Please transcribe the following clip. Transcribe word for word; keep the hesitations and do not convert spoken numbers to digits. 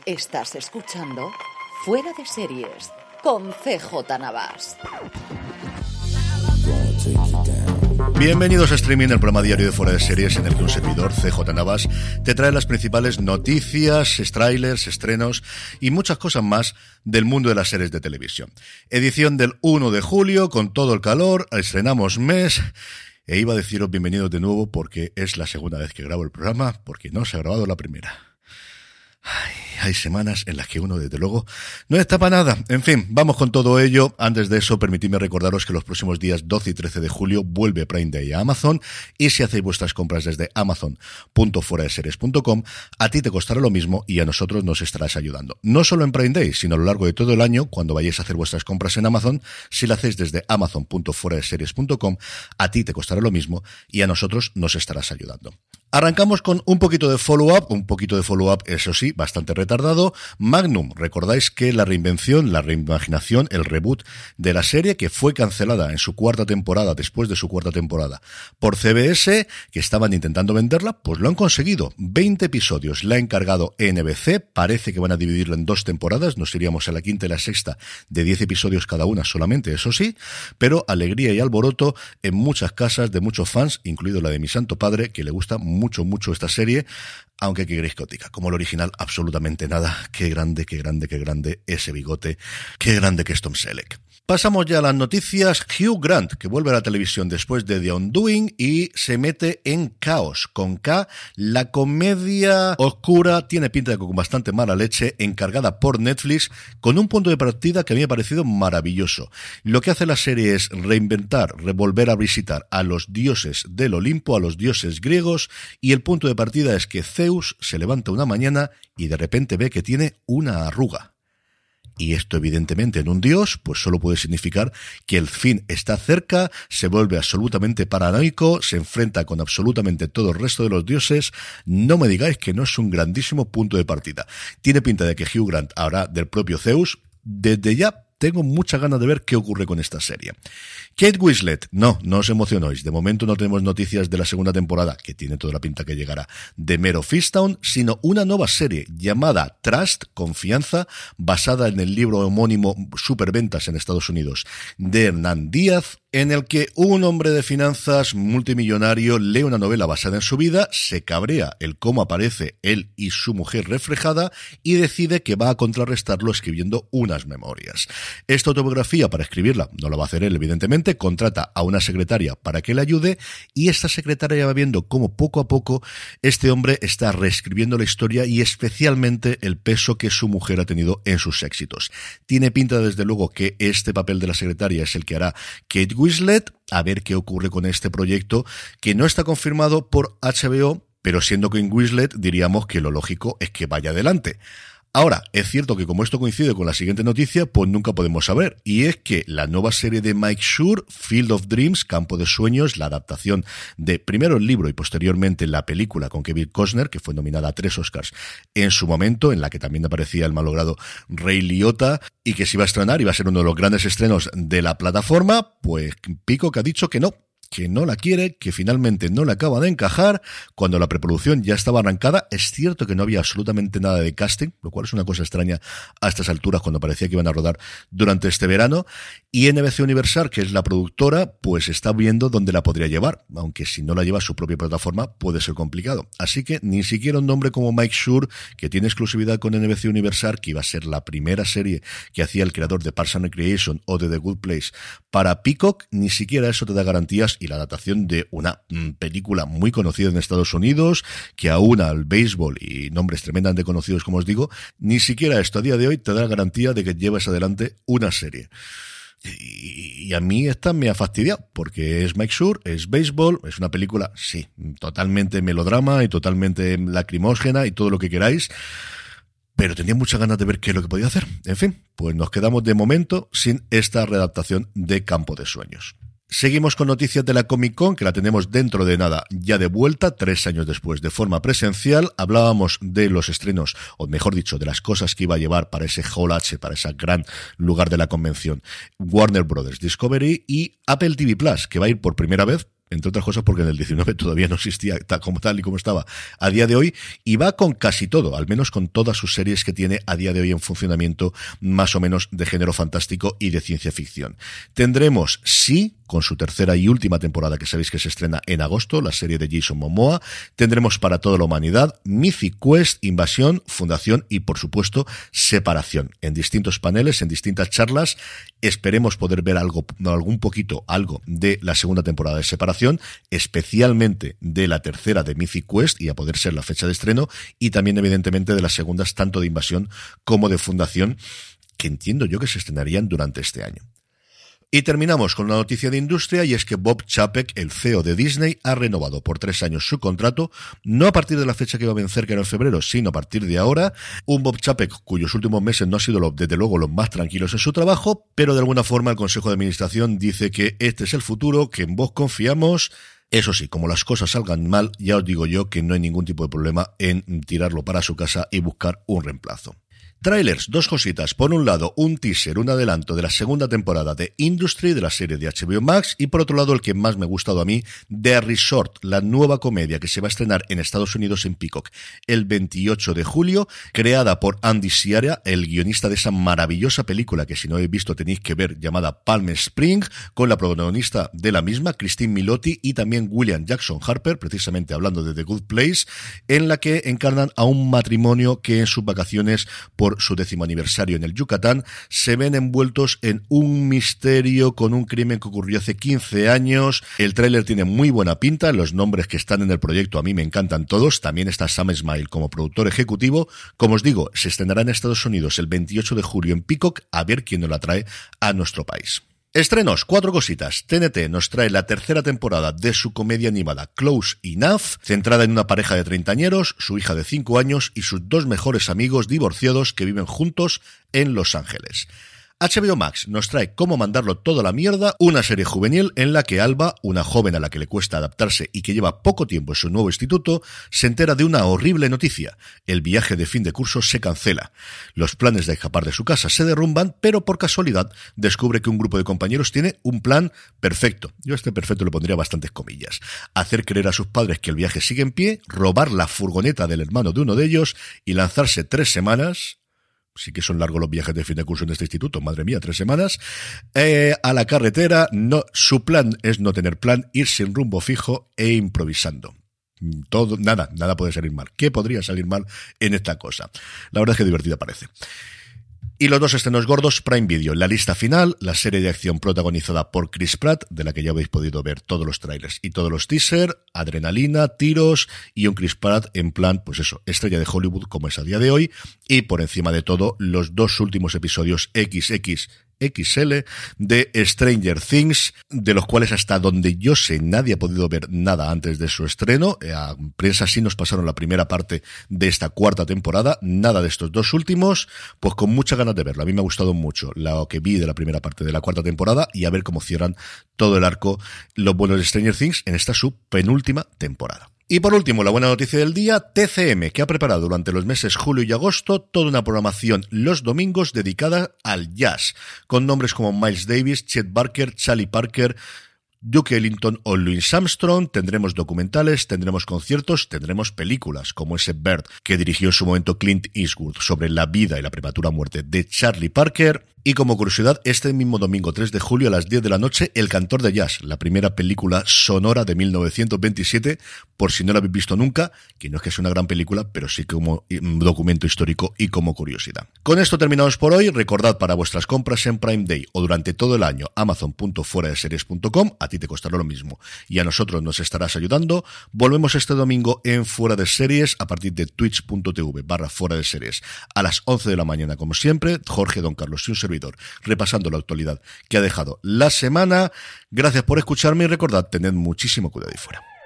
Estás escuchando Fuera de Series con C J Navas. Bienvenidos a Streaming, el programa diario de Fuera de Series en el que un servidor, C J Navas, te trae las principales noticias, trailers, estrenos y muchas cosas más del mundo de las series de televisión. Edición del uno de julio, con todo el calor, estrenamos mes. E iba a deciros bienvenidos de nuevo porque es la segunda vez que grabo el programa, porque no se ha grabado la primera. Ay, hay semanas en las que uno, desde luego, no está para nada. En fin, vamos con todo ello. Antes de eso, permitidme recordaros que los próximos días doce y trece de julio vuelve Prime Day a Amazon, y si hacéis vuestras compras desde amazon punto fuera de series punto com, a ti te costará lo mismo y a nosotros nos estarás ayudando. No solo en Prime Day, sino a lo largo de todo el año, cuando vayáis a hacer vuestras compras en Amazon, si lo hacéis desde amazon punto fuera de series punto com, a ti te costará lo mismo y a nosotros nos estarás ayudando. Arrancamos con un poquito de follow-up, un poquito de follow-up, eso sí, bastante retardado. Magnum, recordáis que la reinvención, la reimaginación, el reboot de la serie, que fue cancelada en su cuarta temporada, después de su cuarta temporada, por C B S, que estaban intentando venderla, pues lo han conseguido. veinte episodios la ha encargado N B C, parece que van a dividirla en dos temporadas, nos iríamos a la quinta y la sexta, de diez episodios cada una solamente, eso sí, pero alegría y alboroto en muchas casas de muchos fans, incluido la de mi santo padre, que le gusta mucho, mucho esta serie, aunque que queréis que os diga, como el original, absolutamente nada. Qué grande, qué grande, qué grande ese bigote, qué grande que es Tom Selleck. Pasamos ya a las noticias. Hugh Grant, que vuelve a la televisión después de The Undoing y se mete en Caos, con K, la comedia oscura, tiene pinta de con bastante mala leche, encargada por Netflix, con un punto de partida que a mí me ha parecido maravilloso. Lo que hace la serie es reinventar, revolver a visitar a los dioses del Olimpo, a los dioses griegos, y el punto de partida es que Zeus se levanta una mañana y de repente ve que tiene una arruga. Y esto, evidentemente, en un dios, pues solo puede significar que el fin está cerca, se vuelve absolutamente paranoico, se enfrenta con absolutamente todo el resto de los dioses. No me digáis que no es un grandísimo punto de partida. Tiene pinta de que Hugh Grant hará del propio Zeus. Desde ya tengo muchas ganas de ver qué ocurre con esta serie. Kate Winslet, no, no os emocionéis. De momento no tenemos noticias de la segunda temporada, que tiene toda la pinta que llegará, de Mare of Easttown, sino una nueva serie llamada Trust, Confianza, basada en el libro homónimo Superventas en Estados Unidos, de Hernán Díaz, en el que un hombre de finanzas multimillonario lee una novela basada en su vida, se cabrea el cómo aparece él y su mujer reflejada y decide que va a contrarrestarlo escribiendo unas memorias. Esta autobiografía, para escribirla, no la va a hacer él, evidentemente, contrata a una secretaria para que le ayude, y esta secretaria va viendo cómo poco a poco este hombre está reescribiendo la historia y especialmente el peso que su mujer ha tenido en sus éxitos. Tiene pinta, desde luego, que este papel de la secretaria es el que hará Kate Winslet. A ver qué ocurre con este proyecto, que no está confirmado por H B O, pero siendo Kate Winslet, diríamos que lo lógico es que vaya adelante. Ahora, es cierto que como esto coincide con la siguiente noticia, pues nunca podemos saber, y es que la nueva serie de Mike Schur, Field of Dreams, Campo de Sueños, la adaptación de primero el libro y posteriormente la película con Kevin Costner, que fue nominada a tres Oscars en su momento, en la que también aparecía el malogrado Ray Liotta, y que se iba a estrenar, iba a ser uno de los grandes estrenos de la plataforma, pues Peacock ha dicho que no, que no la quiere, que finalmente no le acaba de encajar, cuando la preproducción ya estaba arrancada. Es cierto que no había absolutamente nada de casting, lo cual es una cosa extraña a estas alturas, cuando parecía que iban a rodar durante este verano, y N B C Universal, que es la productora, pues está viendo dónde la podría llevar, aunque si no la lleva a su propia plataforma puede ser complicado. Así que ni siquiera un nombre como Mike Schur, que tiene exclusividad con N B C Universal, que iba a ser la primera serie que hacía el creador de Parks and Recreation o de The Good Place para Peacock, ni siquiera eso te da garantías, y la adaptación de una mm, película muy conocida en Estados Unidos, que aúna al béisbol y nombres tremendamente conocidos, como os digo, ni siquiera esto a día de hoy te da la garantía de que lleves adelante una serie. Y a mí esta me ha fastidiado, porque es Mike Schur, es béisbol, es una película, sí, totalmente melodrama y totalmente lacrimógena y todo lo que queráis, pero tenía muchas ganas de ver qué es lo que podía hacer. En fin, pues nos quedamos de momento sin esta readaptación de Campo de Sueños. Seguimos con noticias de la Comic Con, que la tenemos dentro de nada ya de vuelta, tres años después, de forma presencial. Hablábamos de los estrenos, o mejor dicho, de las cosas que iba a llevar para ese Hall H, para ese gran lugar de la convención, Warner Brothers Discovery y Apple T V Plus, que va a ir por primera vez, entre otras cosas porque en el diecinueve todavía no existía tal, como tal y como estaba a día de hoy, y va con casi todo, al menos con todas sus series que tiene a día de hoy en funcionamiento, más o menos de género fantástico y de ciencia ficción. Tendremos, sí, con su tercera y última temporada, que sabéis que se estrena en agosto, la serie de Jason Momoa. Tendremos Para toda la humanidad, Mythic Quest, Invasión, Fundación y, por supuesto, Separación. En distintos paneles, en distintas charlas, esperemos poder ver algo, algún poquito, algo de la segunda temporada de Separación, especialmente de la tercera de Mythic Quest, y a poder ser la fecha de estreno, y también, evidentemente, de las segundas, tanto de Invasión como de Fundación, que entiendo yo que se estrenarían durante este año. Y terminamos con una noticia de industria, y es que Bob Chapek, el C E O de Disney, ha renovado por tres años su contrato, no a partir de la fecha que va a vencer, que era en febrero, sino a partir de ahora. Un Bob Chapek cuyos últimos meses no han sido, desde luego, los más tranquilos en su trabajo, pero de alguna forma el Consejo de Administración dice que este es el futuro, que en vos confiamos. Eso sí, como las cosas salgan mal, ya os digo yo que no hay ningún tipo de problema en tirarlo para su casa y buscar un reemplazo. Trailers, dos cositas. Por un lado, un teaser, un adelanto de la segunda temporada de Industry, de la serie de H B O Max, y por otro lado, el que más me ha gustado a mí, The Resort, la nueva comedia que se va a estrenar en Estados Unidos en Peacock el veintiocho de julio, creada por Andy Siara, el guionista de esa maravillosa película que si no habéis visto tenéis que ver, llamada Palm Spring, con la protagonista de la misma, Christine Milioti, y también William Jackson Harper, precisamente hablando de The Good Place, en la que encarnan a un matrimonio que en sus vacaciones por Por su décimo aniversario en el Yucatán, se ven envueltos en un misterio con un crimen que ocurrió hace quince años. El tráiler tiene muy buena pinta, los nombres que están en el proyecto a mí me encantan todos. También está Sam Esmail como productor ejecutivo. Como os digo, se estrenará en Estados Unidos el veintiocho de julio en Peacock, a ver quién nos la trae a nuestro país. Estrenos, cuatro cositas. T N T nos trae la tercera temporada de su comedia animada Close Enough, centrada en una pareja de treintañeros, su hija de cinco años y sus dos mejores amigos divorciados que viven juntos en Los Ángeles. H B O Max nos trae Cómo mandarlo todo a la mierda, una serie juvenil en la que Alba, una joven a la que le cuesta adaptarse y que lleva poco tiempo en su nuevo instituto, se entera de una horrible noticia. El viaje de fin de curso se cancela. Los planes de escapar de su casa se derrumban, pero por casualidad descubre que un grupo de compañeros tiene un plan perfecto. Yo a este perfecto le pondría bastantes comillas. Hacer creer a sus padres que el viaje sigue en pie, robar la furgoneta del hermano de uno de ellos y lanzarse tres semanas... Sí que son largos los viajes de fin de curso en este instituto, madre mía, tres semanas, eh, a la carretera. No, su plan es no tener plan, ir sin rumbo fijo e improvisando. Todo, nada, nada puede salir mal. ¿Qué podría salir mal en esta cosa? La verdad es que divertida parece. Y los dos estrenos gordos, Prime Video, La lista final, la serie de acción protagonizada por Chris Pratt, de la que ya habéis podido ver todos los trailers y todos los teasers, adrenalina, tiros y un Chris Pratt en plan, pues eso, estrella de Hollywood como es a día de hoy, y por encima de todo, los dos últimos episodios equis equis equis ele de Stranger Things, de los cuales hasta donde yo sé nadie ha podido ver nada antes de su estreno. A prensa sí nos pasaron la primera parte de esta cuarta temporada, nada de estos dos últimos, pues con muchas ganas de verlo. A mí me ha gustado mucho lo que vi de la primera parte de la cuarta temporada y a ver cómo cierran todo el arco los buenos de Stranger Things en esta su penúltima temporada. Y por último, la buena noticia del día, T C M, que ha preparado durante los meses julio y agosto toda una programación los domingos dedicada al jazz, con nombres como Miles Davis, Chet Baker, Charlie Parker, Duke Ellington o Louis Armstrong. Tendremos documentales, tendremos conciertos, tendremos películas como ese Bird que dirigió en su momento Clint Eastwood sobre la vida y la prematura muerte de Charlie Parker. Y como curiosidad, este mismo domingo tres de julio a las diez de la noche, El cantor de jazz, la primera película sonora de mil novecientos veintisiete, por si no la habéis visto nunca, que no es que sea una gran película, pero sí como documento histórico y como curiosidad. Con esto terminamos por hoy. Recordad, para vuestras compras en Prime Day o durante todo el año, amazon punto fuera de series punto com, a ti te costará lo mismo y a nosotros nos estarás ayudando. Volvemos este domingo en Fuera de Series a partir de twitch punto tv barra fuera de series a las once de la mañana, como siempre. Jorge, Don Carlos y un servidor repasando la actualidad que ha dejado la semana. Gracias por escucharme y recordad, tened muchísimo cuidado ahí fuera.